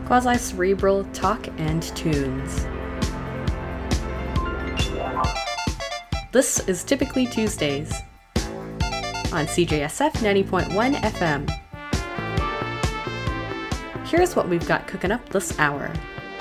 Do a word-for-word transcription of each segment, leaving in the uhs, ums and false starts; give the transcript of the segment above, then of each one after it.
quasi-cerebral talk and tunes. This is Typically Tuesdays on C J S F ninety point one F M. Here's what we've got cooking up this hour.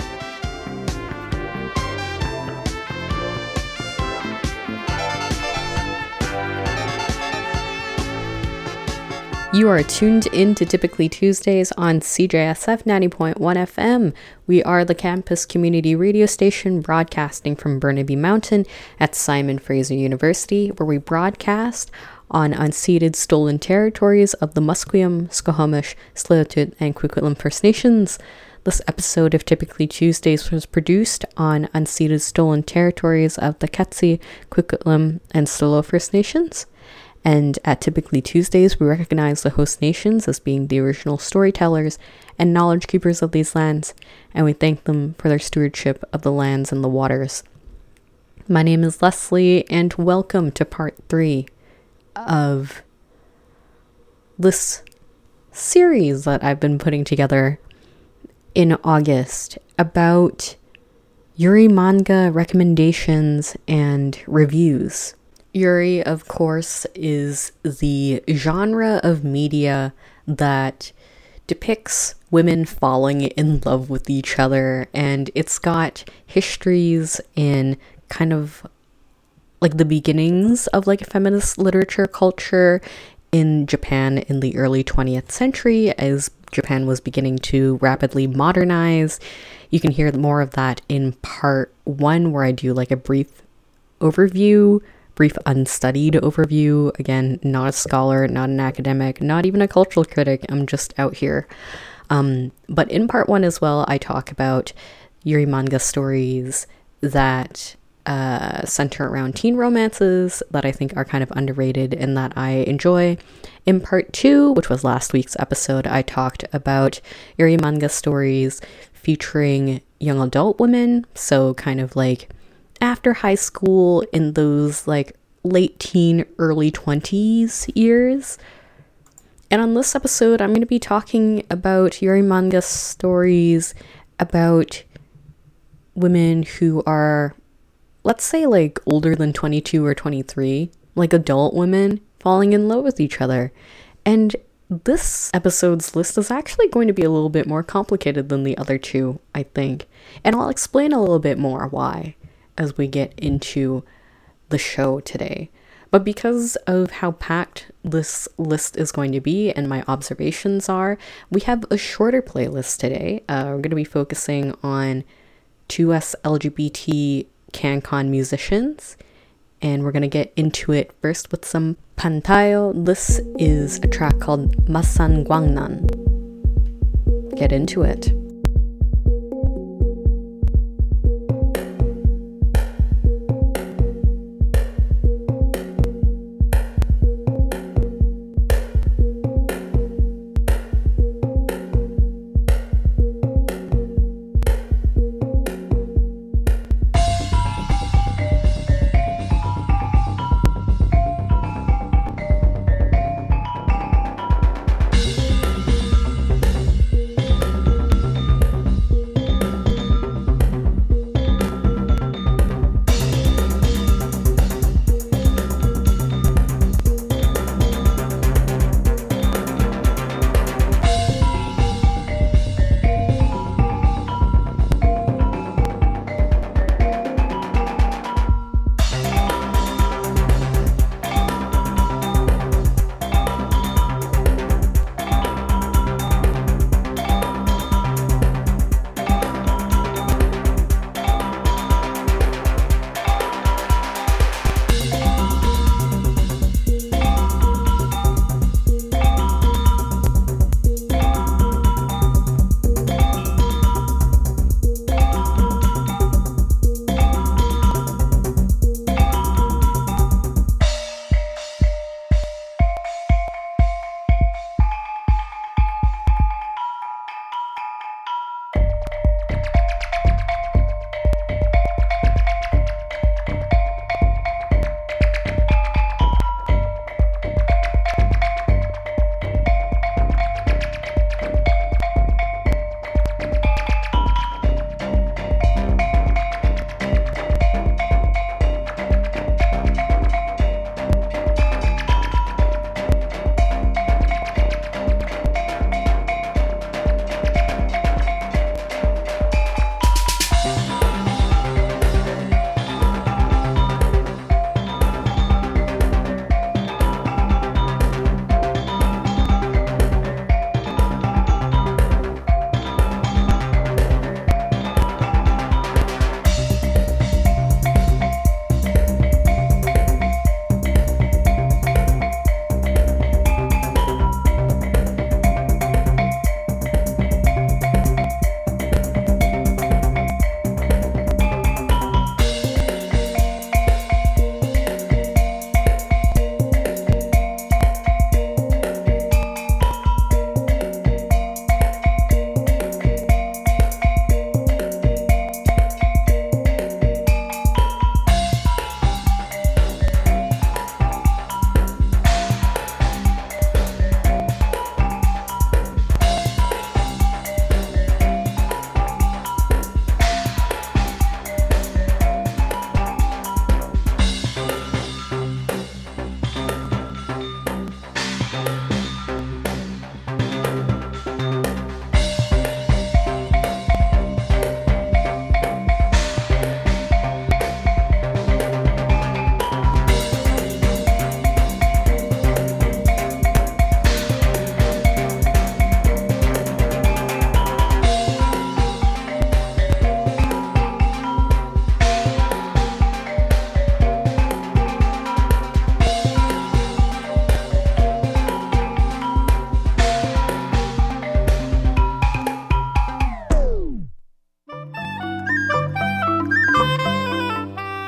You are tuned in to Typically Tuesdays on C J S F ninety point one F M. We are the campus community radio station broadcasting from Burnaby Mountain at Simon Fraser University, where we broadcast on unceded stolen territories of the Musqueam, Squamish, Tsleil-Waututh, and Coquitlam First Nations. This episode of Typically Tuesdays was produced on unceded stolen territories of the Ketsi, Coquitlam, and Stolo First Nations. And at Typically Tuesdays, we recognize the host nations as being the original storytellers and knowledge keepers of these lands, and we thank them for their stewardship of the lands and the waters. My name is Leslie, and welcome to part three of this series that I've been putting together in August about Yuri manga recommendations and reviews. Yuri, of course, is the genre of media that depicts women falling in love with each other, and it's got histories in kind of like the beginnings of like feminist literature culture in Japan in the early twentieth century as Japan was beginning to rapidly modernize. You can hear more of that in part one, where I do like a brief overview brief unstudied overview. Again, not a scholar, not an academic, not even a cultural critic. I'm just out here. Um, but in part one as well, I talk about Yuri manga stories that uh, center around teen romances that I think are kind of underrated and that I enjoy. In part two, which was last week's episode, I talked about Yuri manga stories featuring young adult women. So kind of like after high school, in those like late teen, early twenties years. And on this episode, I'm going to be talking about Yuri manga stories about women who are, let's say, like older than twenty-two or twenty-three, like adult women falling in love with each other. And this episode's list is actually going to be a little bit more complicated than the other two, I think. And I'll explain a little bit more why as we get into the show today. But because of how packed this list is going to be and my observations are, we have a shorter playlist today. Uh, we're going to be focusing on two S L G B T CanCon musicians, and we're going to get into it first with some Pantayo. This is a track called Masan Guangnan. Get into it.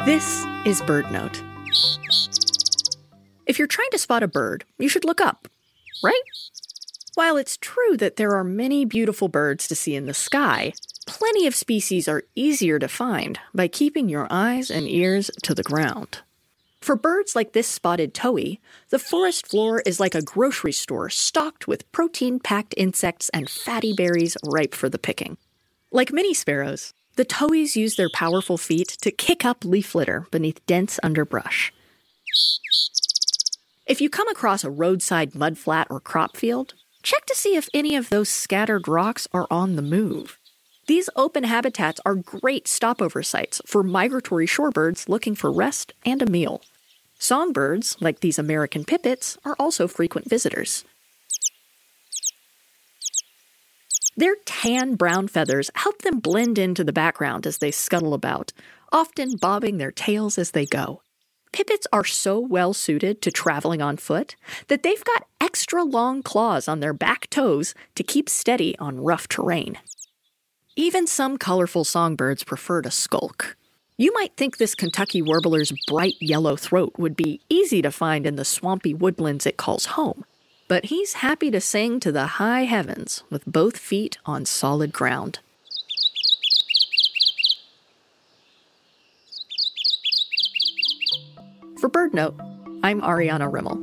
This is BirdNote. If you're trying to spot a bird, you should look up, right? While it's true that there are many beautiful birds to see in the sky, plenty of species are easier to find by keeping your eyes and ears to the ground. For birds like this spotted towhee, the forest floor is like a grocery store stocked with protein-packed insects and fatty berries ripe for the picking. Like many sparrows, the towhees use their powerful feet to kick up leaf litter beneath dense underbrush. If you come across a roadside mudflat or crop field, check to see if any of those scattered rocks are on the move. These open habitats are great stopover sites for migratory shorebirds looking for rest and a meal. Songbirds, like these American pipits, are also frequent visitors. Their tan-brown feathers help them blend into the background as they scuttle about, often bobbing their tails as they go. Pipits are so well suited to traveling on foot that they've got extra long claws on their back toes to keep steady on rough terrain. Even some colorful songbirds prefer to skulk. You might think this Kentucky warbler's bright yellow throat would be easy to find in the swampy woodlands it calls home, but he's happy to sing to the high heavens with both feet on solid ground. For BirdNote, I'm Ariana Rimmel.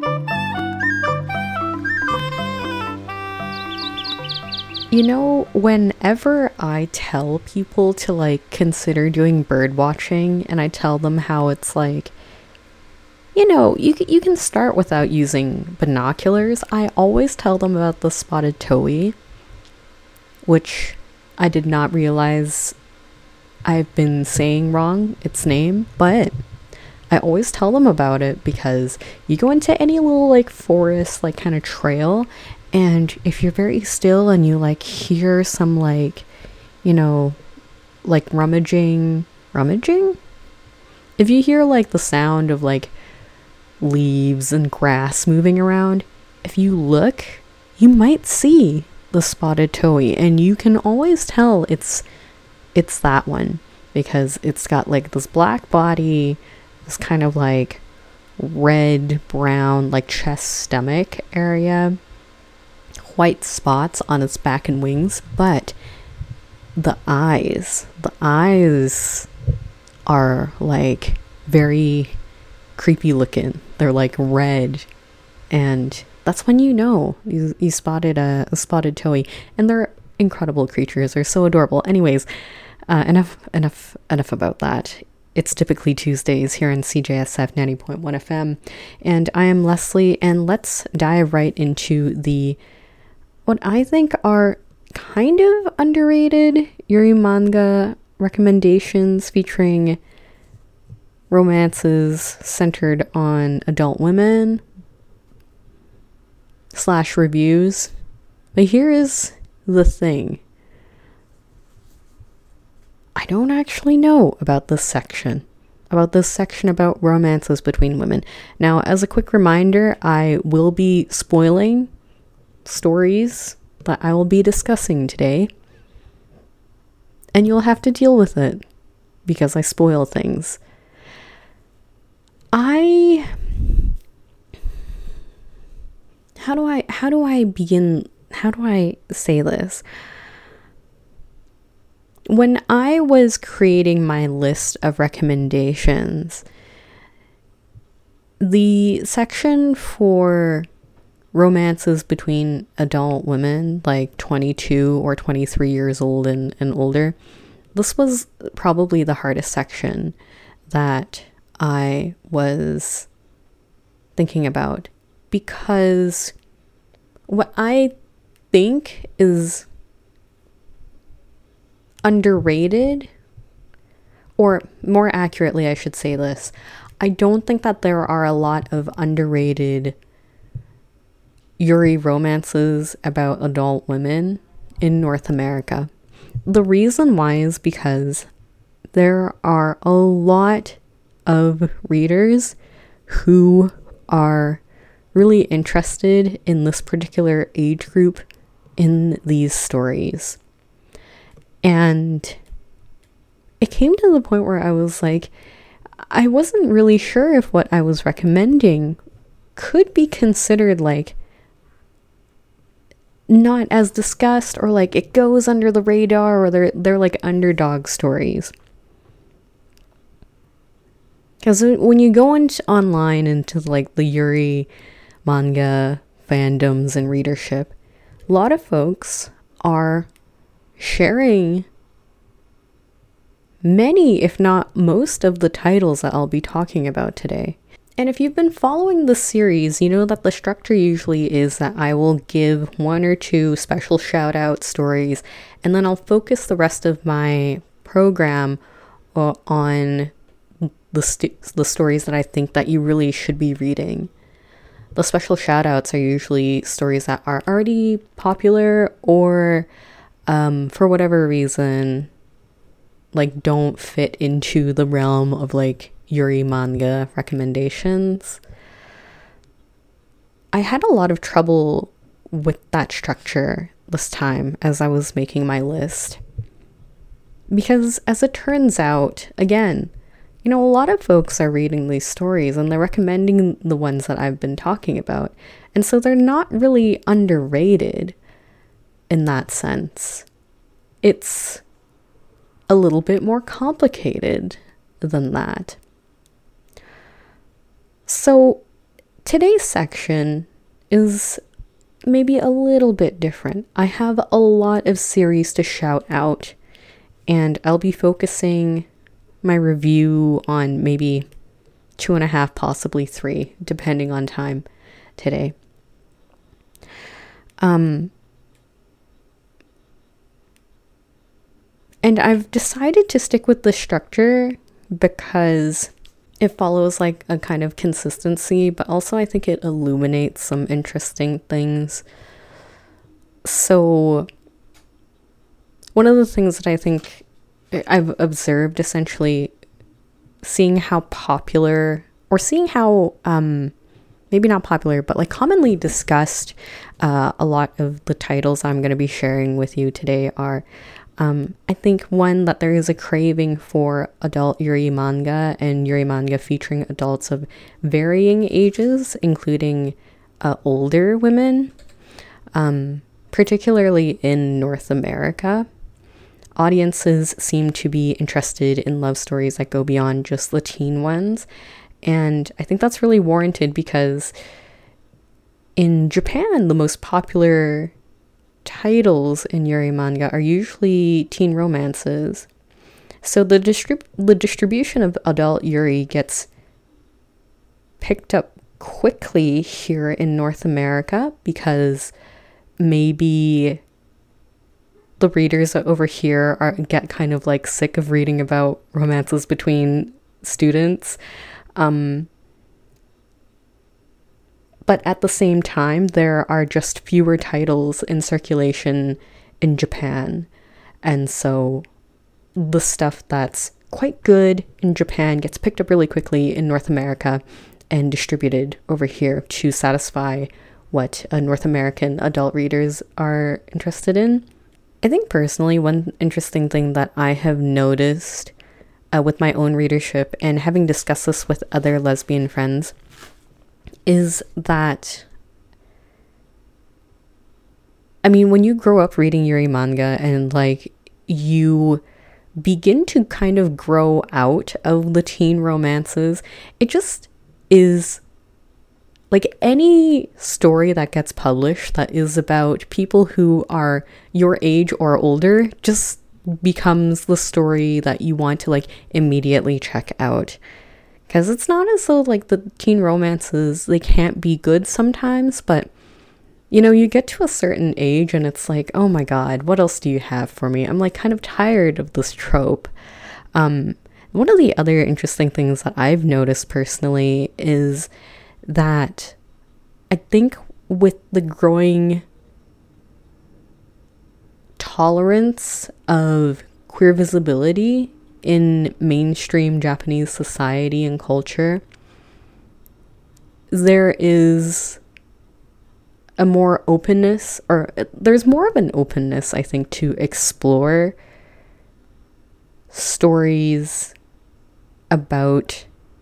You know, whenever I tell people to like consider doing bird watching, and I tell them how it's like, you know, you can, you can start without using binoculars, I always tell them about the spotted towhee, which I did not realize I've been saying wrong its name, but I always tell them about it because you go into any little like forest, like kind of trail, and if you're very still and you like hear some like, you know, like rummaging, rummaging? If you hear like the sound of like leaves and grass moving around, if you look, you might see the spotted towhee, and you can always tell it's it's that one because it's got like this black body, this kind of like red brown like chest stomach area, white spots on its back and wings, but the eyes the eyes are like very creepy looking. They're like red, and that's when you know you, you spotted a, a spotted towhee. And they're incredible creatures. They're so adorable. Anyways, uh, enough enough enough about that. It's typically Tuesdays here in C J S F ninety point one F M, and I am Leslie, and let's dive right into the what I think are kind of underrated yuri manga recommendations featuring romances centered on adult women slash reviews. But here is the thing. I don't actually know about this section. About this section about romances between women. Now, as a quick reminder, I will be spoiling stories that I will be discussing today. And you'll have to deal with it because I spoil things. I how do I how do I begin how do I say this? When I was creating my list of recommendations, the section for romances between adult women, like twenty-two or twenty-three years old and, and older, this was probably the hardest section that I was thinking about, because what I think is underrated, or more accurately, I should say this, I don't think that there are a lot of underrated yuri romances about adult women in North America. The reason why is because there are a lot of readers who are really interested in this particular age group in these stories. And it came to the point where I was like, I wasn't really sure if what I was recommending could be considered like not as discussed, or like it goes under the radar, or they're they're like underdog stories. Because when you go into online into like the Yuri manga fandoms and readership, a lot of folks are sharing many, if not most, of the titles that I'll be talking about today. And if you've been following the series, you know that the structure usually is that I will give one or two special shout out stories, and then I'll focus the rest of my program uh, on the, st- the stories that I think that you really should be reading. The special shout outs are usually stories that are already popular, or um, for whatever reason, like don't fit into the realm of like Yuri manga recommendations. I had a lot of trouble with that structure this time as I was making my list. Because as it turns out, again, you know, a lot of folks are reading these stories and they're recommending the ones that I've been talking about. And so they're not really underrated in that sense. It's a little bit more complicated than that. So today's section is maybe a little bit different. I have a lot of series to shout out, and I'll be focusing my review on maybe two and a half, possibly three, depending on time today. Um, and I've decided to stick with the structure because it follows like a kind of consistency, but also I think it illuminates some interesting things. So one of the things that I think I've observed, essentially seeing how popular, or seeing how um maybe not popular, but like commonly discussed, uh, a lot of the titles I'm going to be sharing with you today are Um, I think one, that there is a craving for adult Yuri manga, and Yuri manga featuring adults of varying ages, including uh, older women, um, particularly in North America. Audiences seem to be interested in love stories that go beyond just the teen ones, and I think that's really warranted because in Japan, the most popular titles in Yuri manga are usually teen romances. So the distrib- the distribution of adult Yuri gets picked up quickly here in North America because maybe the readers over here are get kind of like sick of reading about romances between students. Um, But at the same time, there are just fewer titles in circulation in Japan. And so the stuff that's quite good in Japan gets picked up really quickly in North America and distributed over here to satisfy what uh, North American adult readers are interested in. I think personally, one interesting thing that I have noticed uh, with my own readership, and having discussed this with other lesbian friends, is that, I mean, when you grow up reading Yuri manga and like you begin to kind of grow out of the teen romances, it just is like any story that gets published that is about people who are your age or older just becomes the story that you want to like immediately check out. Because it's not as though like the teen romances, they can't be good sometimes, but you know, you get to a certain age and it's like, oh my god, what else do you have for me? I'm like kind of tired of this trope. Um, one of the other interesting things that I've noticed personally is that I think with the growing tolerance of queer visibility in mainstream Japanese society and culture, there is a more openness, or there's more of an openness, I think, to explore stories about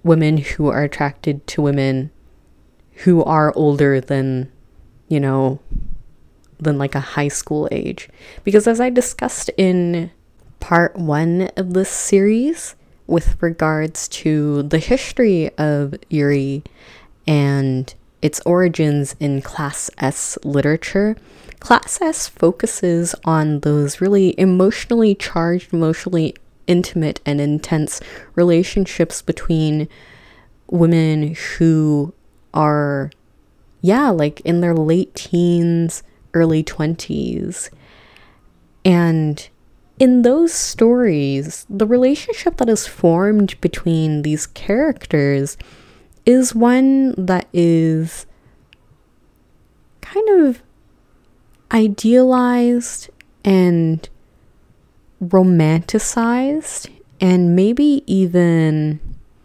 women who are attracted to women who are older than, you know, than like a high school age. Because as I discussed in part one of this series with regards to the history of Yuri and its origins in Class S literature, Class S focuses on those really emotionally charged, emotionally intimate and intense relationships between women who are, yeah, like in their late teens, early twenties. And in those stories, the relationship that is formed between these characters is one that is kind of idealized and romanticized, and maybe even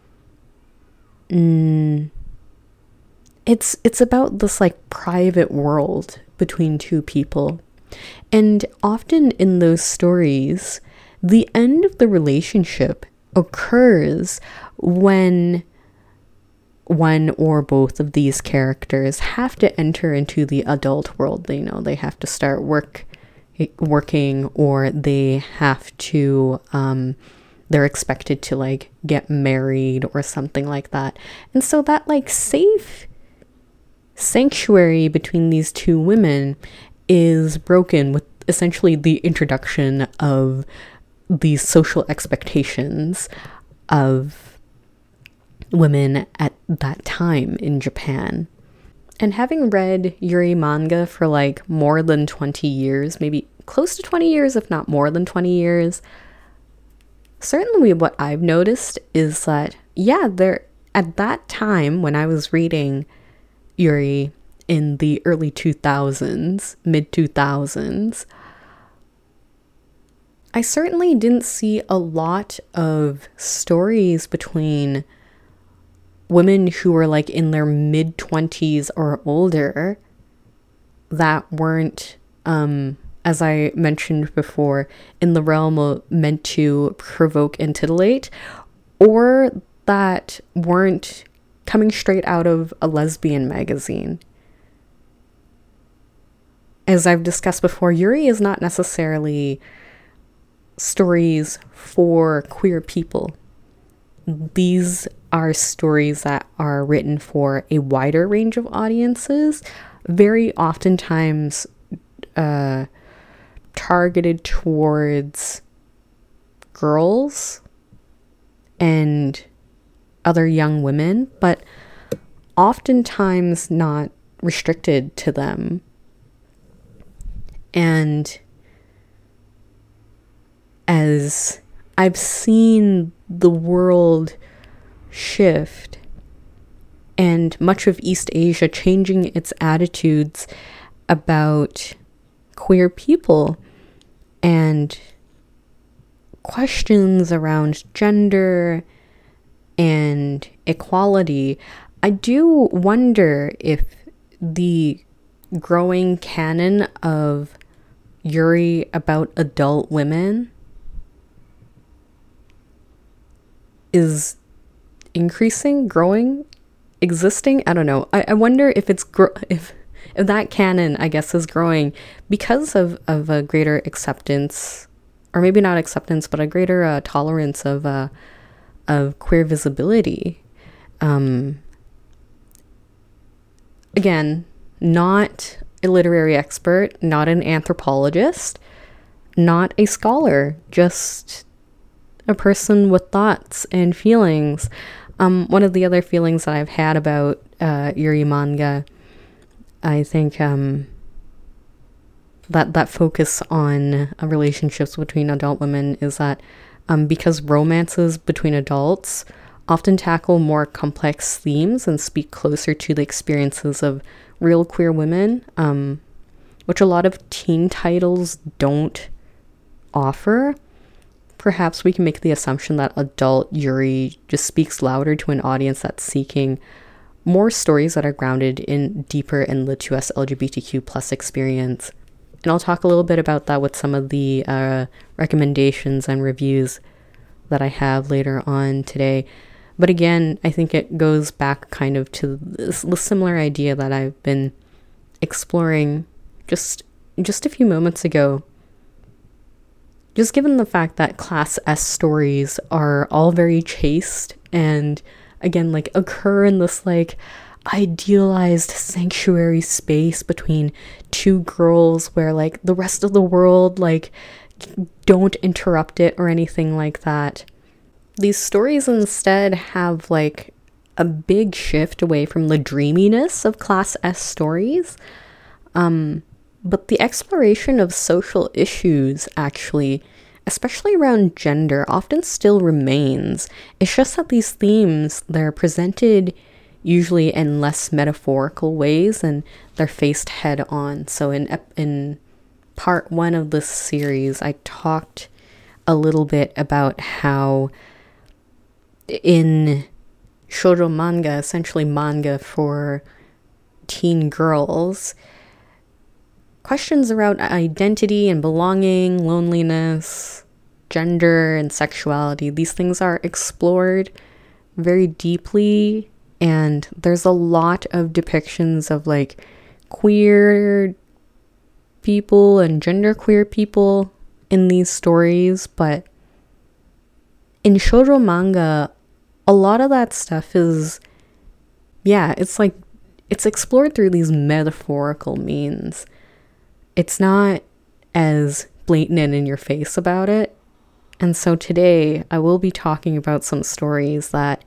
mm, it's it's about this like private world between two people. And often in those stories, the end of the relationship occurs when one or both of these characters have to enter into the adult world. They know they have to start work working, or they have to um they're expected to like get married or something like that. And so that like safe sanctuary between these two women is broken with essentially the introduction of these social expectations of women at that time in Japan. And having read Yuri manga for like more than twenty years, maybe close to twenty years, if not more than twenty years, certainly what I've noticed is that, yeah, there at that time when I was reading Yuri in the early two thousands, mid two thousands, I certainly didn't see a lot of stories between women who were like in their mid twenties or older that weren't, um, as I mentioned before, in the realm of meant to provoke and titillate, or that weren't coming straight out of a lesbian magazine. As I've discussed before, Yuri is not necessarily stories for queer people. These are stories that are written for a wider range of audiences, very oftentimes uh, targeted towards girls and other young women, but oftentimes not restricted to them. And as I've seen the world shift and much of East Asia changing its attitudes about queer people and questions around gender and equality, I do wonder if the growing canon of Yuri about adult women is increasing, growing, existing. I don't know. I, I wonder if it's gro- if if that canon, I guess, is growing because of of a greater acceptance, or maybe not acceptance, but a greater uh, tolerance of uh, of queer visibility. Um, again, not a literary expert, not an anthropologist, not a scholar, just a person with thoughts and feelings. Um, one of the other feelings that I've had about uh, Yuri manga, I think um, that that focus on uh, relationships between adult women is that um, because romances between adults often tackle more complex themes and speak closer to the experiences of real queer women, um, which a lot of teen titles don't offer. Perhaps we can make the assumption that adult Yuri just speaks louder to an audience that's seeking more stories that are grounded in deeper and lit to us L G B T Q plus experience. And I'll talk a little bit about that with some of the uh, recommendations and reviews that I have later on today. But again, I think it goes back kind of to this, this similar idea that I've been exploring just just a few moments ago. Just given the fact that Class S stories are all very chaste and, again, like, occur in this, like, idealized sanctuary space between two girls where, like, the rest of the world, like, don't interrupt it or anything like that. These stories instead have, like, a big shift away from the dreaminess of Class S stories. Um, but the exploration of social issues, actually, especially around gender, often still remains. It's just that these themes, they're presented usually in less metaphorical ways and they're faced head on. So in in part one of this series, I talked a little bit about how in shoujo manga, essentially manga for teen girls, questions around identity and belonging, loneliness, gender, and sexuality, these things are explored very deeply, and there's a lot of depictions of, like, queer people and genderqueer people in these stories. But in shoujo manga, a lot of that stuff is, yeah, it's like, it's explored through these metaphorical means. It's not as blatant and in your face about it. And so today I will be talking about some stories that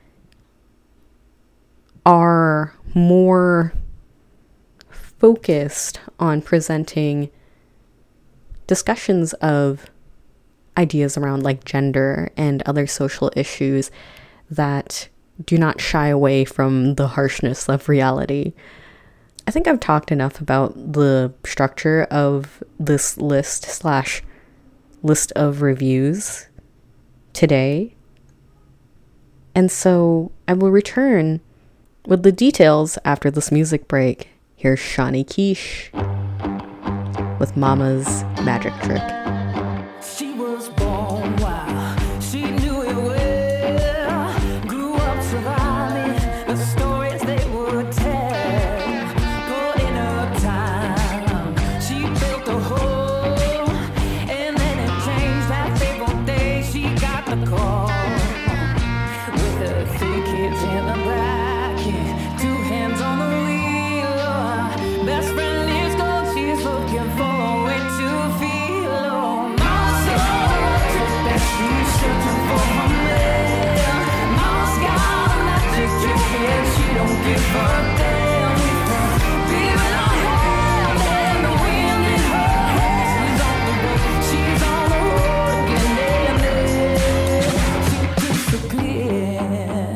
are more focused on presenting discussions of ideas around, like, gender and other social issues that do not shy away from the harshness of reality. I think I've talked enough about the structure of this list slash list of reviews today. And so I will return with the details after this music break. Here's Shawnee Quiche with Mama's Magic Trick. She was born wild, she knew it well, grew up surviving the stories they would tell, putting up time, she built a home, and then it changed that fateful day, she got the call, with her three kids in the back, and two hands on the wheel, best friend is gone, she's looking for a way to feel, oh, mama's so that she's searching for her man, mama's got a magic trick and she don't give a damn, beating her hand and the wind in her hair, she's on the road, she's on the road again, and she disappears,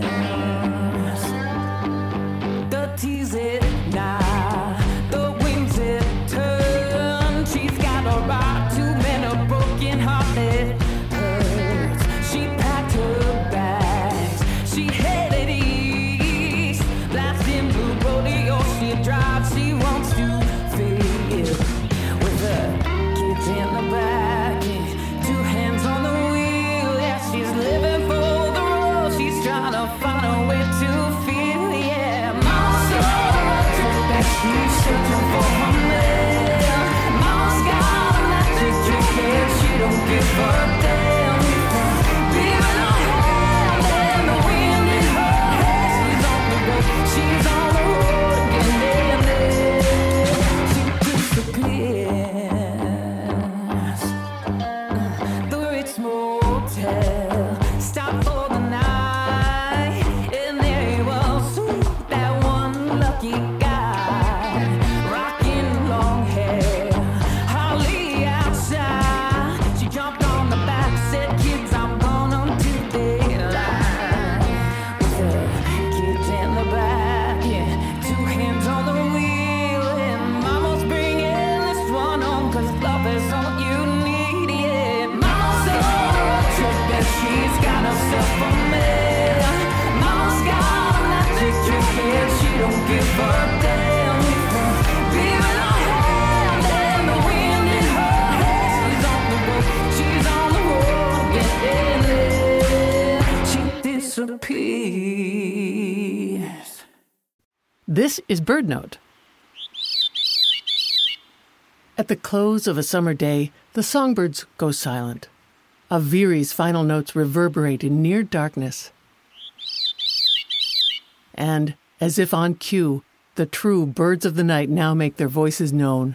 the tease it now, the wings it turn, she's got a ride to mend a broken heart that hurts, she packed her bags, she headed east, blasting blue rodeo, she drives, she wants to feel, with her kids in the back, and two hands on the wheel, yeah, she's living for the road, she's trying to find a way to feel, yeah, mama's so that she's searching for her man, mama's got a magic trick and she don't give a damn, beating her hand and the wind in her hair, she's on the road, she's on the road again, and she disappears, the Ritz Motel, stop for the night, and there he was, ooh, that one lucky guy, rocking long hair, Holly outside, she jumped on the back This is BirdNote. At the close of a summer day, the songbirds go silent. A veery's final notes reverberate in near darkness. And, as if on cue, the true birds of the night now make their voices known.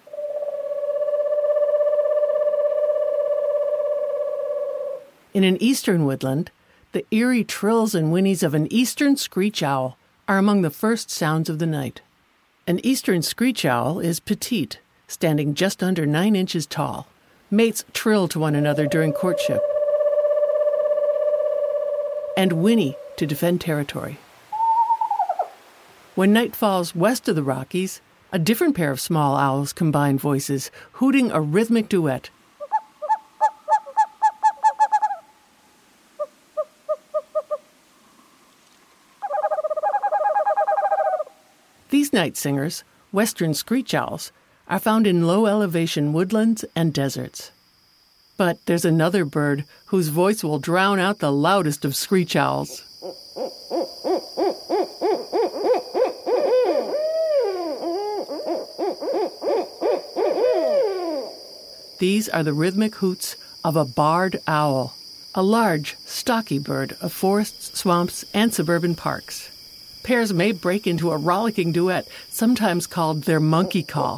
In an eastern woodland, the eerie trills and whinnies of an eastern screech owl are among the first sounds of the night. An eastern screech owl is petite, standing just under nine inches tall. Mates trill to one another during courtship and whinny to defend territory. When night falls west of the Rockies, a different pair of small owls combine voices, hooting a rhythmic duet. These night singers, western screech owls, are found in low-elevation woodlands and deserts. But there's another bird whose voice will drown out the loudest of screech owls. These are the rhythmic hoots of a barred owl, a large, stocky bird of forests, swamps, and suburban parks. Pairs may break into a rollicking duet, sometimes called their monkey call.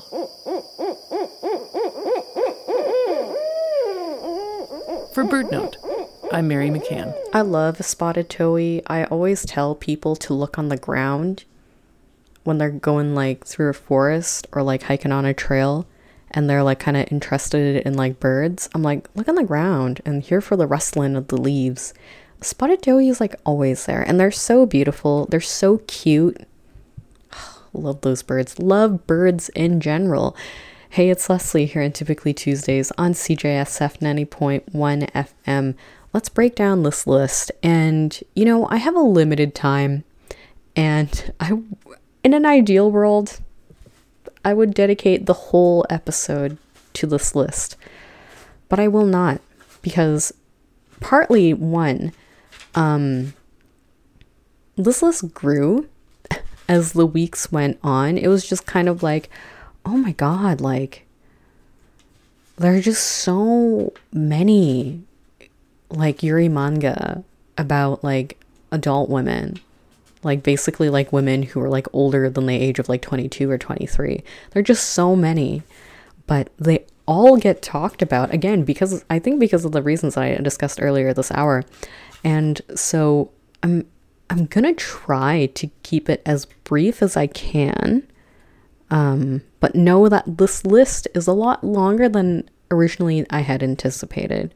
For BirdNote, I'm Mary McCann. I love spotted towhee. I always tell people to look on the ground when they're going like through a forest or like hiking on a trail and they're like kind of interested in like birds. I'm like, look on the ground and hear for the rustling of the leaves. Spotted towhee is like always there and they're so beautiful. They're so cute. Love those birds. Love birds in general. Hey, it's Leslie here on Typically Tuesdays on C J S F ninety point one F M. Let's break down this list. And, you know, I have a limited time and I, in an ideal world, I would dedicate the whole episode to this list. But I will not because partly one, um, this list grew as the weeks went on. It was just kind of like, oh my god, like, there are just so many, like, yuri manga about, like, adult women. Like, basically, like, women who are, like, older than the age of, like, twenty-two or twenty-three. There are just so many. But they all get talked about, again, because, I think because of the reasons I discussed earlier this hour. And so, I'm, I'm gonna try to keep it as brief as I can. Um, but know that this list is a lot longer than originally I had anticipated.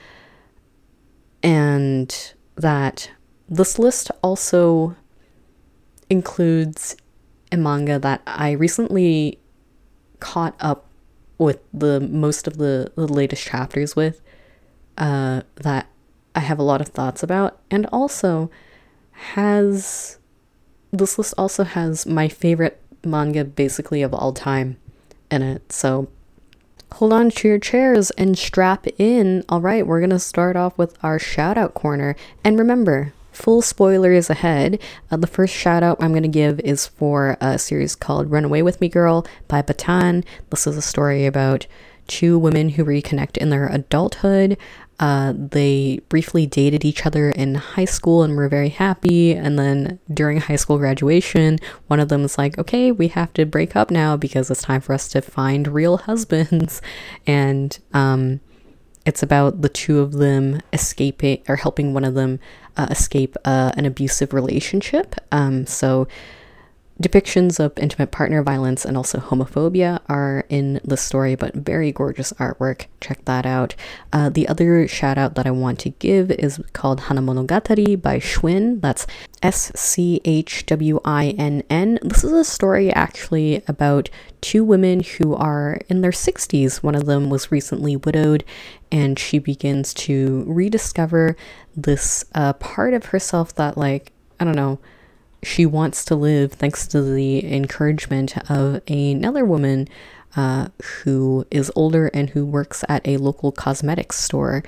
And that this list also includes a manga that I recently caught up with the most of the, the latest chapters with, uh, that I have a lot of thoughts about, and also has, this list also has my favorite manga basically of all time in it. So hold on to your chairs and strap in. All right, we're gonna start off with our shout out corner, and remember, full spoilers ahead. Uh, the first shout out I'm gonna give is for a series called Run Away With Me Girl by Batan. This is a story about two women who reconnect in their adulthood. Uh, they briefly dated each other in high school and were very happy, and then during high school graduation, one of them is like, okay, we have to break up now because it's time for us to find real husbands. And um, it's about the two of them escaping, or helping one of them uh, escape uh, an abusive relationship. Um, so depictions of intimate partner violence and also homophobia are in the story, but very gorgeous artwork. Check that out. Uh, the other shout out that I want to give is called Hanamonogatari by Schwinn. That's S C H W I N N. This is a story actually about two women who are in their sixties. One of them was recently widowed, and she begins to rediscover this uh, part of herself that, like, I don't know, she wants to live thanks to the encouragement of another woman uh, who is older and who works at a local cosmetics store.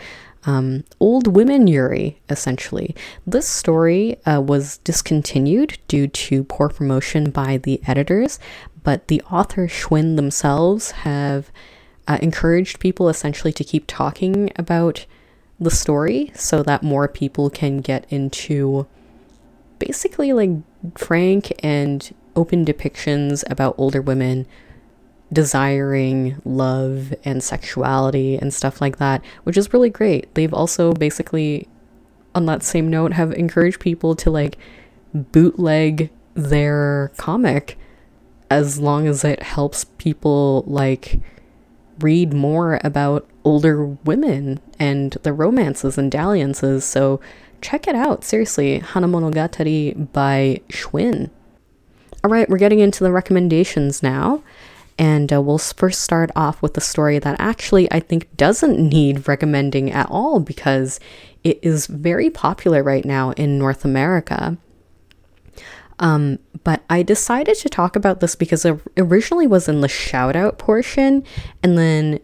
um, old women Yuri, essentially. This story uh, was discontinued due to poor promotion by the editors, but the author Schwinn themselves have uh, encouraged people essentially to keep talking about the story so that more people can get into basically like frank and open depictions about older women desiring love and sexuality and stuff like that, which is really great. They've also basically, on that same note, have encouraged people to like bootleg their comic as long as it helps people like read more about older women and the romances and dalliances. So check it out, seriously. Hanamonogatari by Schwinn. All right, we're getting into the recommendations now. And uh, we'll first start off with a story that actually I think doesn't need recommending at all because it is very popular right now in North America. Um, but I decided to talk about this because it originally was in the shout out portion. And then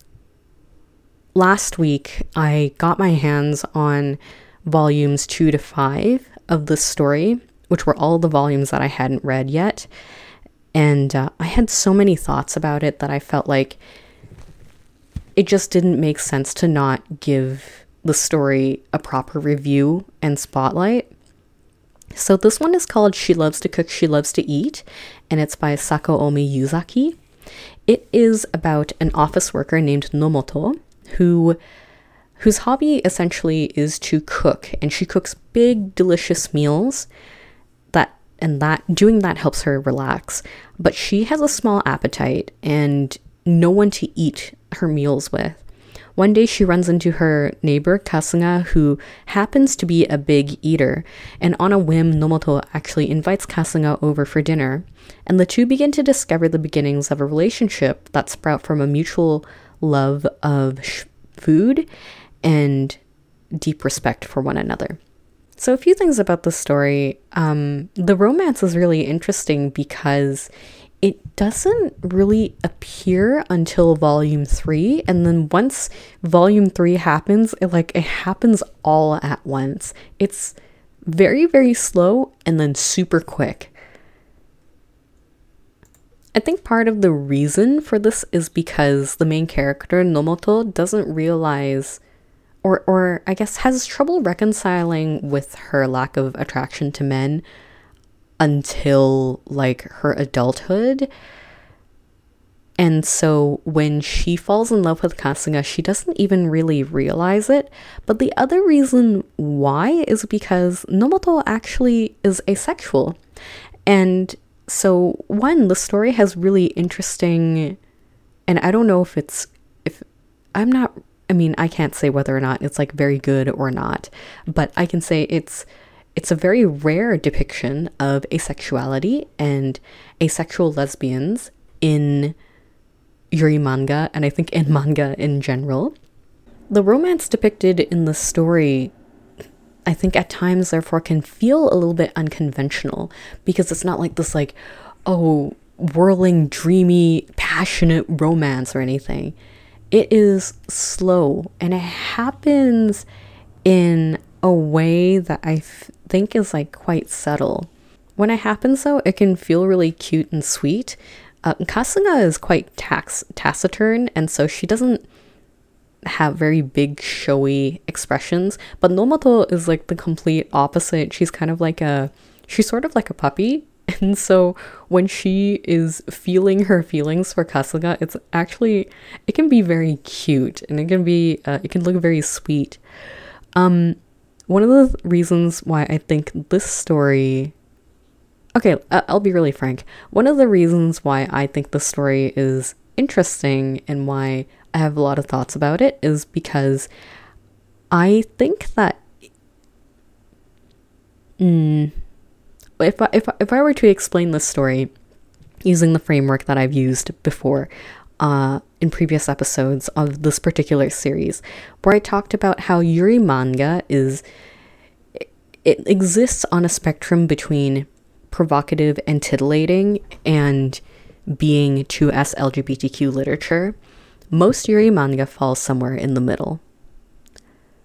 last week I got my hands on volumes two to five of this story, which were all the volumes that I hadn't read yet. And uh, I had so many thoughts about it that I felt like it just didn't make sense to not give the story a proper review and spotlight. So this one is called She Loves to Cook, She Loves to Eat, and it's by Sakaomi Yuzaki. It is about an office worker named Nomoto who whose hobby essentially is to cook, and she cooks big, delicious meals that and that doing that helps her relax. But she has a small appetite and no one to eat her meals with. One day she runs into her neighbor Kasuga, who happens to be a big eater, and on a whim Nomoto actually invites Kasuga over for dinner, and the two begin to discover the beginnings of a relationship that sprout from a mutual love of sh- food and deep respect for one another. So a few things about the story. Um, the romance is really interesting because it doesn't really appear until volume three. And then once volume three happens, it like it happens all at once. It's very, very slow and then super quick. I think part of the reason for this is because the main character, Nomoto, doesn't realize Or, or I guess has trouble reconciling with her lack of attraction to men until like her adulthood. And so when she falls in love with Kasuga, she doesn't even really realize it. But the other reason why is because Nomoto actually is asexual. And so one, the story has really interesting, and I don't know if it's, if I'm not I mean, I can't say whether or not it's like very good or not, but I can say it's it's a very rare depiction of asexuality and asexual lesbians in Yuri manga, and I think in manga in general. The romance depicted in the story, I think at times therefore can feel a little bit unconventional because it's not like this like, oh, whirling, dreamy, passionate romance or anything. It is slow, and it happens in a way that I f- think is like quite subtle. When it happens though, it can feel really cute and sweet. Uh, Kasuga is quite tax- taciturn, and so she doesn't have very big showy expressions, but Nomoto is like the complete opposite. She's kind of like a, she's sort of like a puppy. And so when she is feeling her feelings for Kasuga, it's actually, it can be very cute, and it can be, uh, it can look very sweet. Um, one of the reasons why I think this story, okay, I'll be really frank. One of the reasons why I think the story is interesting and why I have a lot of thoughts about it is because I think that, mm, If I, if, I, if I were to explain this story using the framework that I've used before uh, in previous episodes of this particular series, where I talked about how Yuri manga is, it exists on a spectrum between provocative and titillating and being two S L G B T Q literature, most Yuri manga falls somewhere in the middle.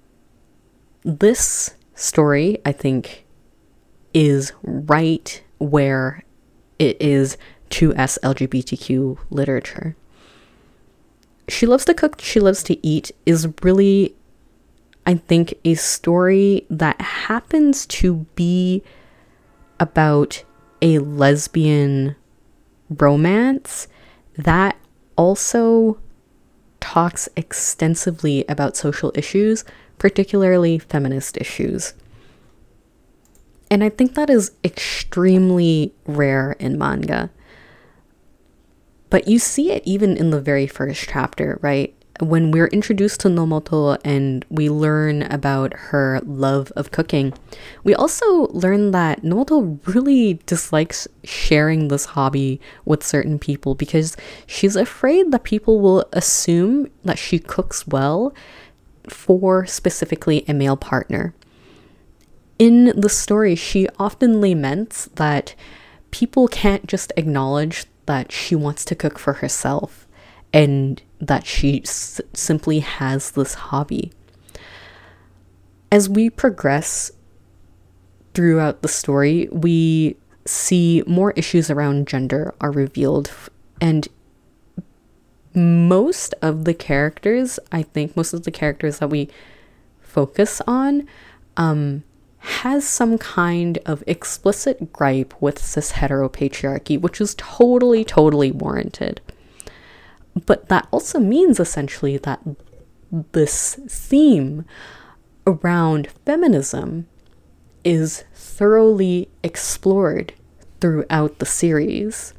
this story, I think, is right where it is to S L G B T Q literature. She Loves to Cook, She Loves to Eat is really, I think, a story that happens to be about a lesbian romance that also talks extensively about social issues, particularly feminist issues. And I think that is extremely rare in manga. But you see it even in the very first chapter, right? When we're introduced to Nomoto and we learn about her love of cooking, we also learn that Nomoto really dislikes sharing this hobby with certain people because she's afraid that people will assume that she cooks well for specifically a male partner. In the story, she often laments that people can't just acknowledge that she wants to cook for herself and that she s- simply has this hobby. As we progress throughout the story, we see more issues around gender are revealed, and most of the characters, I think most of the characters that we focus on, um, has some kind of explicit gripe with cis heteropatriarchy, which is totally, totally warranted. But that also means essentially that this theme around feminism is thoroughly explored throughout the series.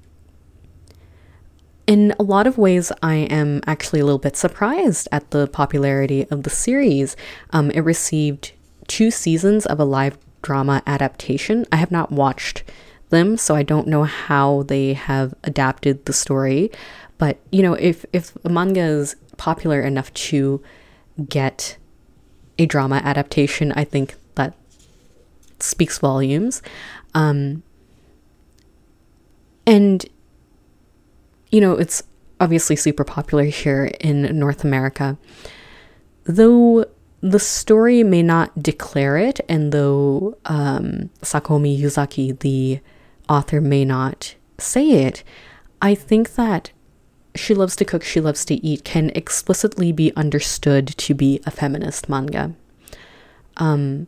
In a lot of ways, I am actually a little bit surprised at the popularity of the series. Um, it received two seasons of a live drama adaptation. I have not watched them, so I don't know how they have adapted the story. But, you know, if, if a manga is popular enough to get a drama adaptation, I think that speaks volumes. Um, and, you know, it's obviously super popular here in North America. Though the story may not declare it, and though um, Sakomi Yuzaki, the author, may not say it, I think that She Loves to Cook, She Loves to Eat can explicitly be understood to be a feminist manga. Um,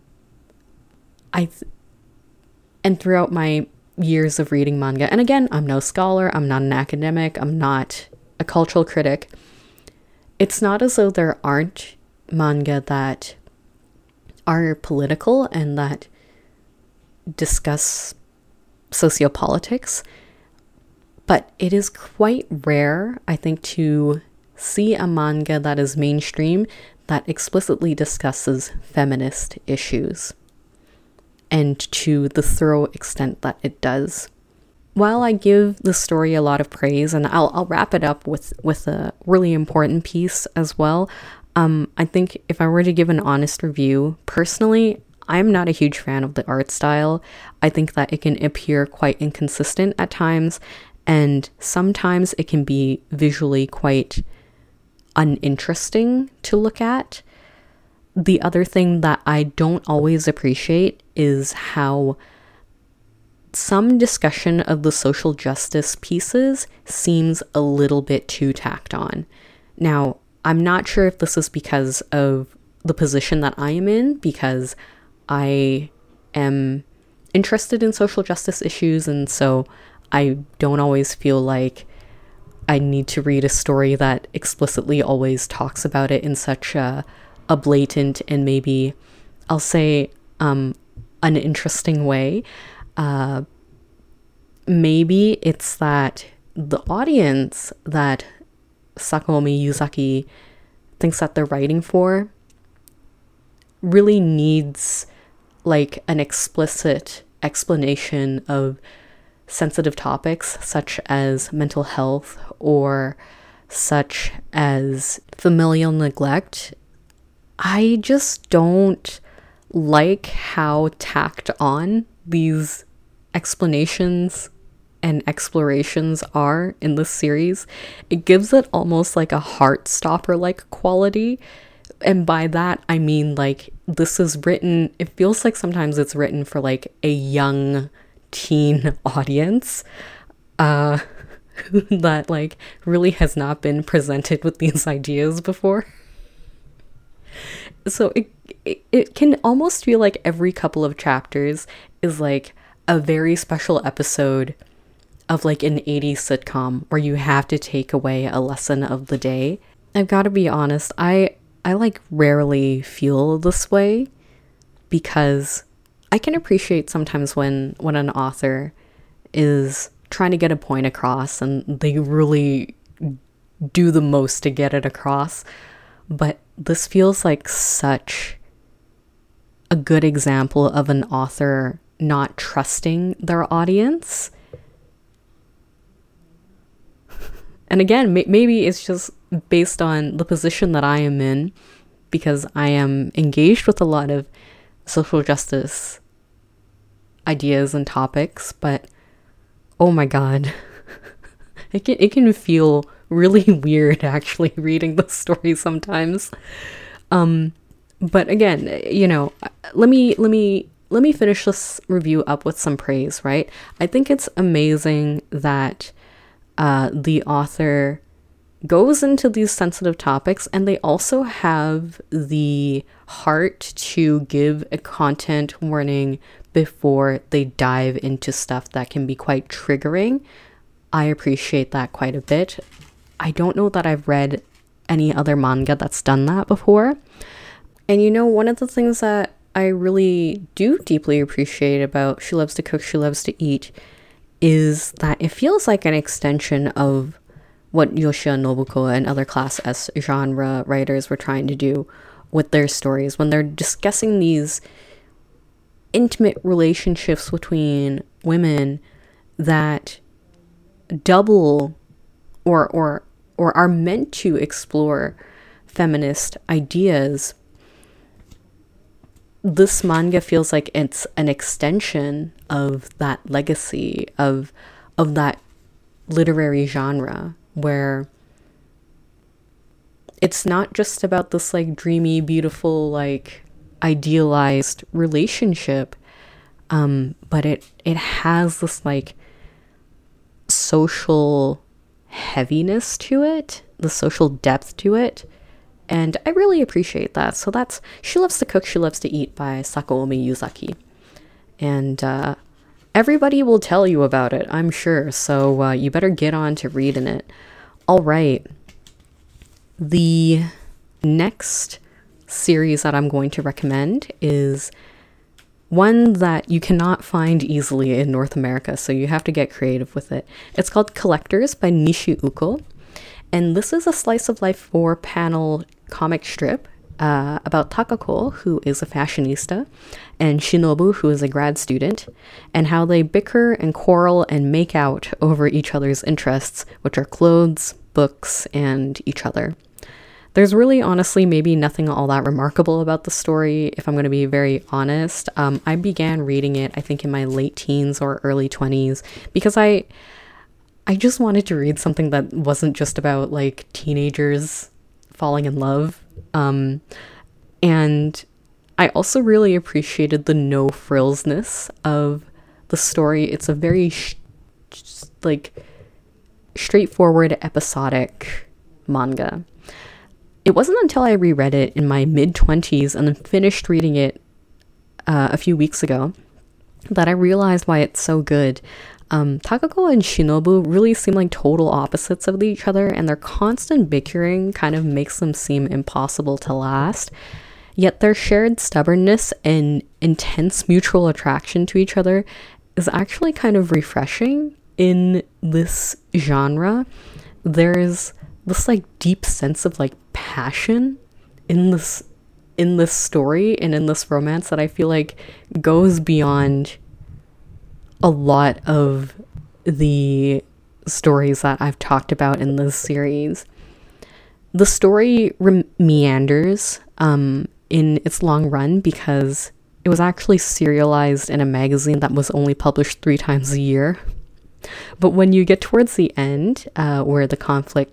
I th- and throughout my years of reading manga, and again, I'm no scholar, I'm not an academic, I'm not a cultural critic, it's not as though there aren't manga that are political and that discuss sociopolitics, but it is quite rare, I think, to see a manga that is mainstream that explicitly discusses feminist issues, and to the thorough extent that it does. While I give the story a lot of praise, and I'll I'll wrap it up with, with a really important piece as well, um, I think if I were to give an honest review, personally, I'm not a huge fan of the art style. I think that it can appear quite inconsistent at times, and sometimes it can be visually quite uninteresting to look at. The other thing that I don't always appreciate is how some discussion of the social justice pieces seems a little bit too tacked on. Now, I'm not sure if this is because of the position that I am in, because I am interested in social justice issues, and so I don't always feel like I need to read a story that explicitly always talks about it in such a, a blatant and maybe, I'll say, um, uninteresting way. Uh, maybe it's that the audience that Sakomi Yuzaki thinks that they're writing for really needs like an explicit explanation of sensitive topics such as mental health or such as familial neglect. I just don't like how tacked on these explanations and explorations are in this series. It gives it almost like a Heartstopper like quality, and by that I mean like this is written, it feels like sometimes it's written for like a young teen audience uh that like really has not been presented with these ideas before. So it, it it can almost feel like every couple of chapters is like a very special episode of like an eighties sitcom where you have to take away a lesson of the day. I've got to be honest, I I like rarely feel this way, because I can appreciate sometimes when when an author is trying to get a point across and they really do the most to get it across. But this feels like such a good example of an author not trusting their audience. And again, may- maybe it's just based on the position that I am in, because I am engaged with a lot of social justice ideas and topics, but oh my god, it can, it can feel really weird actually reading the story sometimes. Um, but again, you know, let me, let me, let me finish this review up with some praise, right? I think it's amazing that uh, the author goes into these sensitive topics, and they also have the heart to give a content warning before they dive into stuff that can be quite triggering. I appreciate that quite a bit. I don't know that I've read any other manga that's done that before. And you know, one of the things that I really do deeply appreciate about She Loves to Cook, She Loves to Eat is that it feels like an extension of what Yoshia Nobuko and other class S genre writers were trying to do with their stories when they're discussing these intimate relationships between women that double or or or are meant to explore feminist ideas. This manga feels like it's an extension of that legacy of of that literary genre, where it's not just about this like dreamy, beautiful, like idealized relationship, um, but it it has this like social heaviness to it, the social depth to it, and I really appreciate that. So that's She Loves to Cook, She Loves to Eat by Sakaomi Yuzaki, and uh, everybody will tell you about it, I'm sure, so uh, you better get on to reading it. All right, the next series that I'm going to recommend is one that you cannot find easily in North America, so you have to get creative with it. It's called Collectors by Nishi Uko, and this is a slice of life four panel comic strip uh, about Takako, who is a fashionista, and Shinobu, who is a grad student, and how they bicker and quarrel and make out over each other's interests, which are clothes, books, and each other. There's really, honestly, maybe nothing all that remarkable about the story, if I'm going to be very honest. Um, I began reading it, I think, in my late teens or early twenties, because I, I just wanted to read something that wasn't just about, like, teenagers falling in love. Um, and I also really appreciated the no-frillsness of the story. It's a very, sh- like, straightforward, episodic manga. It wasn't until I reread it in my mid-twenties and then finished reading it uh, a few weeks ago that I realized why it's so good. Um, Takako and Shinobu really seem like total opposites of each other, and their constant bickering kind of makes them seem impossible to last. Yet their shared stubbornness and intense mutual attraction to each other is actually kind of refreshing in this genre. There's this like deep sense of like passion in this in this story and in this romance that I feel like goes beyond a lot of the stories that I've talked about in this series. The story re- meanders um, in its long run because it was actually serialized in a magazine that was only published three times a year. But when you get towards the end, uh, where the conflict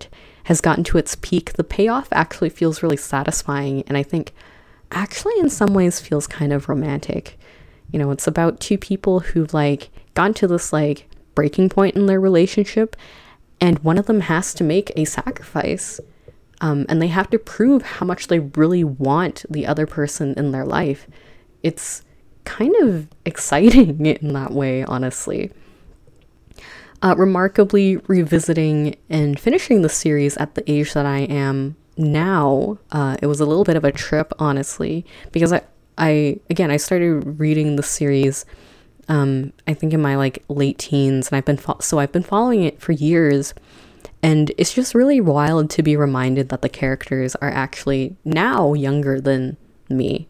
has gotten to its peak, the payoff actually feels really satisfying, and I think actually in some ways feels kind of romantic. You know, it's about two people who've like gotten to this like breaking point in their relationship, and one of them has to make a sacrifice. Um, and they have to prove how much they really want the other person in their life. It's kind of exciting in that way, honestly. Uh, remarkably, revisiting and finishing the series at the age that I am now, uh, it was a little bit of a trip, honestly, because I, I again, I started reading the series, um, I think in my like late teens, and I've been fo- so I've been following it for years. And it's just really wild to be reminded that the characters are actually now younger than me.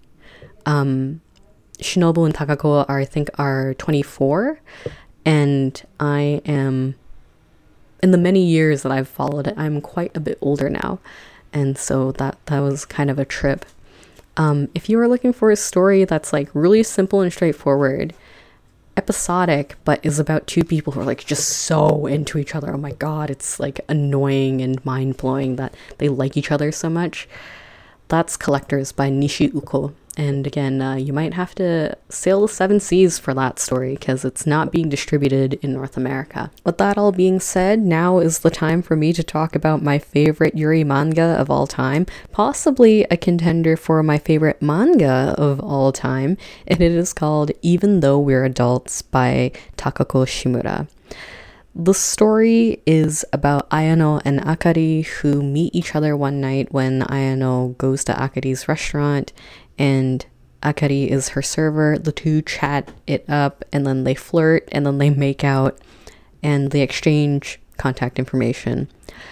Um, Shinobu and Takako are, I think, are twenty-four. And I am, in the many years that I've followed it, I'm quite a bit older now. And so that, that was kind of a trip. Um, if you are looking for a story that's like really simple and straightforward, episodic, but is about two people who are like just so into each other. Oh my god, it's like annoying and mind-blowing that they like each other so much. That's Collectors by Nishi Uko. And again, uh, you might have to sail the seven seas for that story because it's not being distributed in North America. With that all being said, now is the time for me to talk about my favorite Yuri manga of all time, possibly a contender for my favorite manga of all time, and it is called Even Though We're Adults by Takako Shimura. The story is about Ayano and Akari, who meet each other one night when Ayano goes to Akari's restaurant and Akari is her server. The two chat it up, and then they flirt, and then they make out, and they exchange contact information.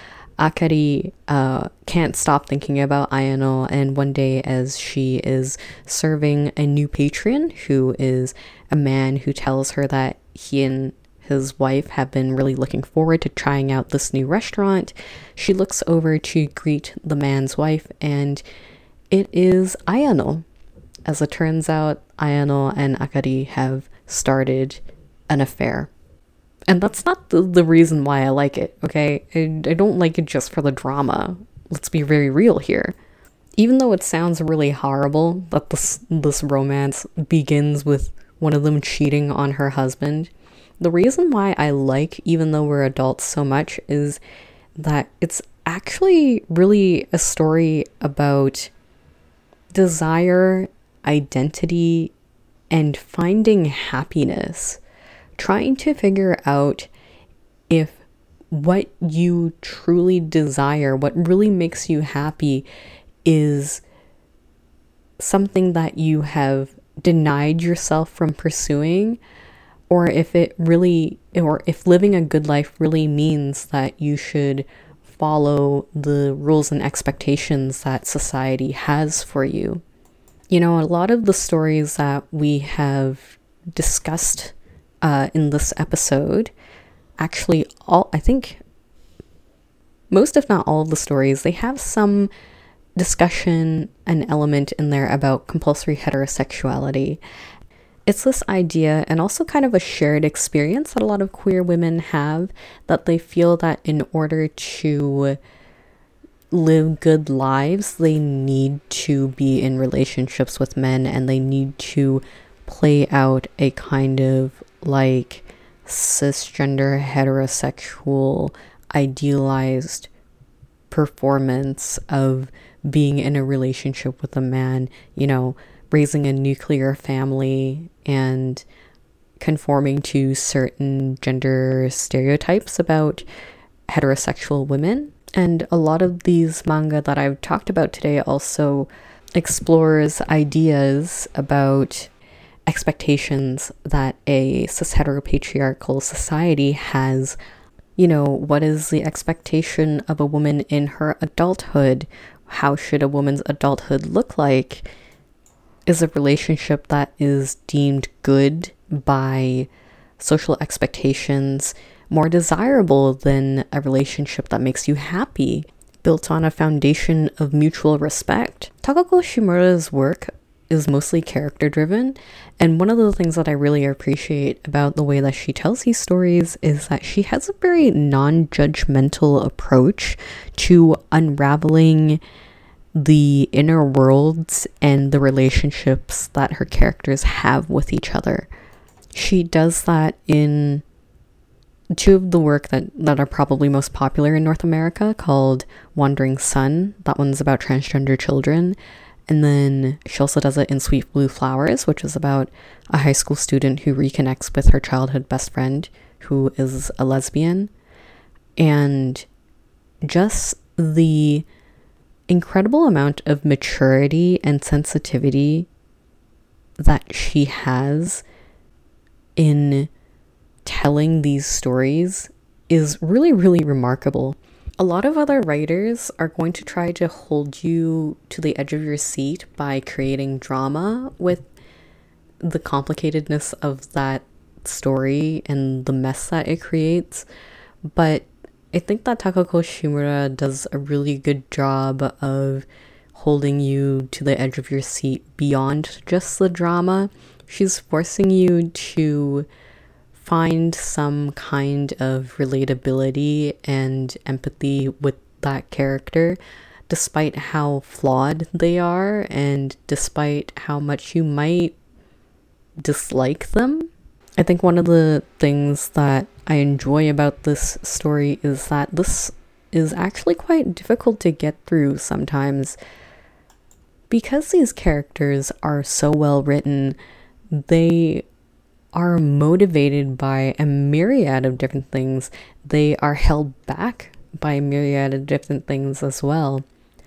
Akari uh, can't stop thinking about Ayano, and one day as she is serving a new patron, who is a man who tells her that he and his wife have been really looking forward to trying out this new restaurant, she looks over to greet the man's wife, and it is Ayano. As it turns out, Ayano and Akari have started an affair. And that's not the, the reason why I like it, okay? I, I don't like it just for the drama. Let's be very real here. Even though it sounds really horrible that this, this romance begins with one of them cheating on her husband, the reason why I like Even Though We're Adults so much is that it's actually really a story about desire, identity, and finding happiness. Trying to figure out if what you truly desire, what really makes you happy, is something that you have denied yourself from pursuing, or if it really, or if living a good life really means that you should follow the rules and expectations that society has for you. You know, a lot of the stories that we have discussed uh, in this episode, actually all, I think most if not all of the stories, they have some discussion, an element in there about compulsory heterosexuality. It's this idea, and also kind of a shared experience that a lot of queer women have, that they feel that in order to live good lives, they need to be in relationships with men, and they need to play out a kind of like cisgender heterosexual idealized performance of being in a relationship with a man, you know, raising a nuclear family and conforming to certain gender stereotypes about heterosexual women. And a lot of these manga that I've talked about today also explores ideas about expectations that a cis-heteropatriarchal society has. You know, what is the expectation of a woman in her adulthood? How should a woman's adulthood look like? Is a relationship that is deemed good by social expectations more desirable than a relationship that makes you happy, built on a foundation of mutual respect? Takako Shimura's work is mostly character driven. And one of the things that I really appreciate about the way that she tells these stories is that she has a very non-judgmental approach to unraveling the inner worlds and the relationships that her characters have with each other. She does that in two of the work that, that are probably most popular in North America, called Wandering Sun. That one's about transgender children. And then she also does it in Sweet Blue Flowers, which is about a high school student who reconnects with her childhood best friend, who is a lesbian. And just the incredible amount of maturity and sensitivity that she has in telling these stories is really, really remarkable. A lot of other writers are going to try to hold you to the edge of your seat by creating drama with the complicatedness of that story and the mess that it creates. But I think that Takako Shimura does a really good job of holding you to the edge of your seat beyond just the drama. She's forcing you to find some kind of relatability and empathy with that character, despite how flawed they are and despite how much you might dislike them. I think one of the things that I enjoy about this story is that this is actually quite difficult to get through sometimes. Because these characters are so well written, they are motivated by a myriad of different things. They are held back by a myriad of different things as well.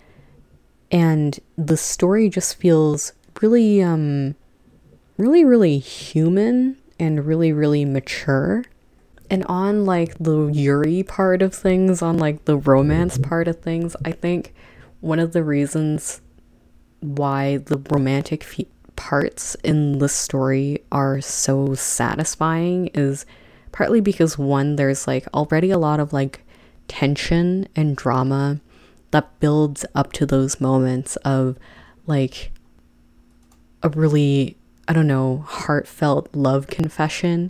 And the story just feels really, um, really, really human and really, really mature. And on like the Yuri part of things, on like the romance part of things, I think one of the reasons why the romantic fe- parts in the story are so satisfying is partly because, one, there's like already a lot of like tension and drama that builds up to those moments of like a really, I don't know, heartfelt love confession,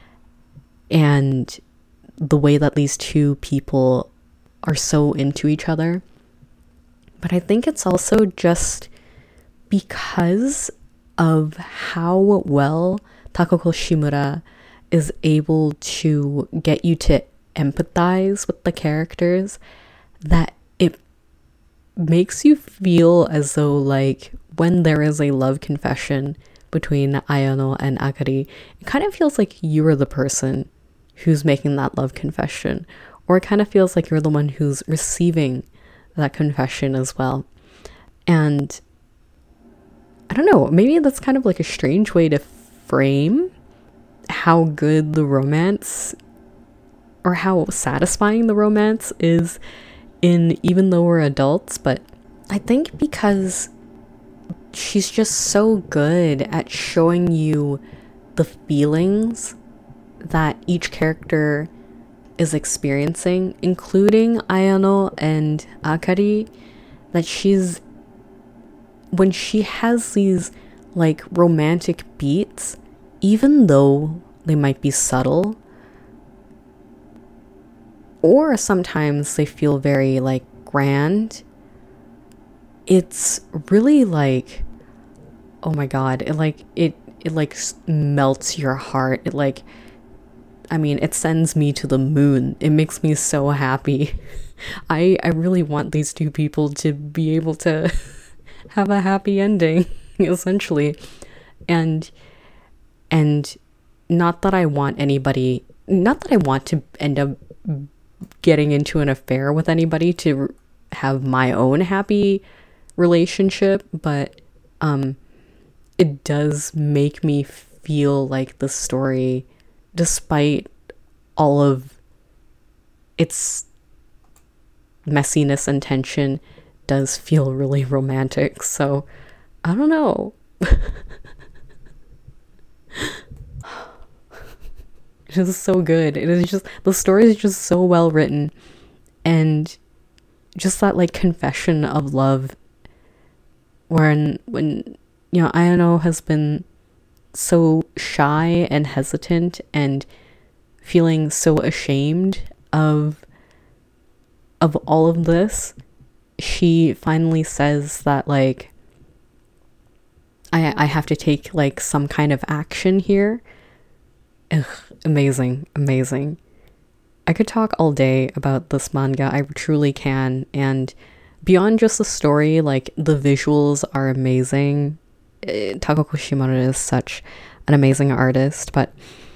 and the way that these two people are so into each other. But I think it's also just because of how well Takako Shimura is able to get you to empathize with the characters that it makes you feel as though, like, when there is a love confession between Ayano and Akari, it kind of feels like you're the person who's making that love confession, or it kind of feels like you're the one who's receiving that confession as well. And I don't know, maybe that's kind of like a strange way to frame how good the romance, or how satisfying the romance is in Even Though We're Adults, but I think because she's just so good at showing you the feelings that each character is experiencing, including Ayano and Akari, that she's, when she has these like romantic beats, even though they might be subtle, or sometimes they feel very like grand, it's really like, oh my god, it like it it like melts your heart. It like, I mean, it sends me to the moon. It makes me so happy. I I really want these two people to be able to have a happy ending, essentially. And and not that I want anybody, not that I want to end up getting into an affair with anybody to have my own happy relationship, but um it does make me feel like the story, despite all of its messiness and tension, does feel really romantic. So I don't know. It is so good. It is just, the story is just so well written, and just that like confession of love when when you know, Ayano has been so shy and hesitant and feeling so ashamed of of all of this. She finally says that, like, I I have to take, like, some kind of action here. Ugh, amazing, amazing. I could talk all day about this manga. I truly can. And beyond just the story, like, the visuals are amazing. Uh, Takako Shimada is such an amazing artist, but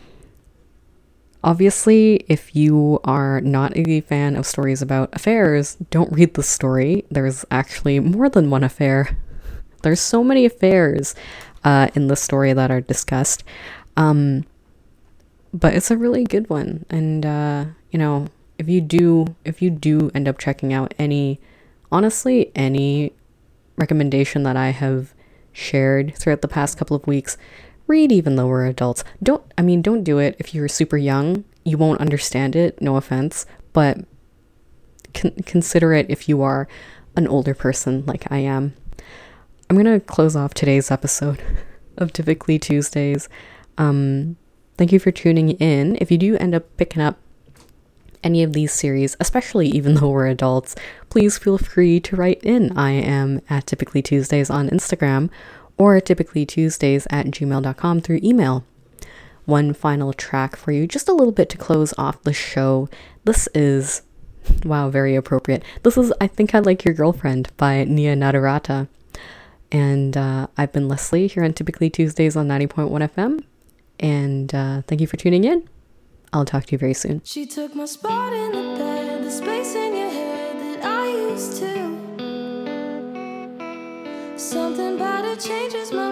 obviously, if you are not a fan of stories about affairs, don't read the story. There's actually more than one affair. There's so many affairs uh, in the story that are discussed. Um, but it's a really good one. And, uh, you know, if you do, if you do end up checking out any, honestly, any recommendation that I have shared throughout the past couple of weeks, read Even Though We're Adults. Don't, I mean, don't do it if you're super young. You won't understand it, no offense, but con- consider it if you are an older person like I am. I'm going to close off today's episode of Typically Tuesdays. Um, thank you for tuning in. If you do end up picking up any of these series, especially Even Though We're Adults, please feel free to write in. I am at Typically Tuesdays on Instagram, or typically tuesdays at gmail dot com through email. One final track for you, just a little bit to close off the show. This is, wow, very appropriate. This is I Think I Like Your Girlfriend by Nia Nadarata. And uh, I've been Leslie here on Typically Tuesdays on ninety point one F M. And uh, thank you for tuning in. I'll talk to you very soon. She took my spot in the bed, the space in your head that I used to. Something about it changes my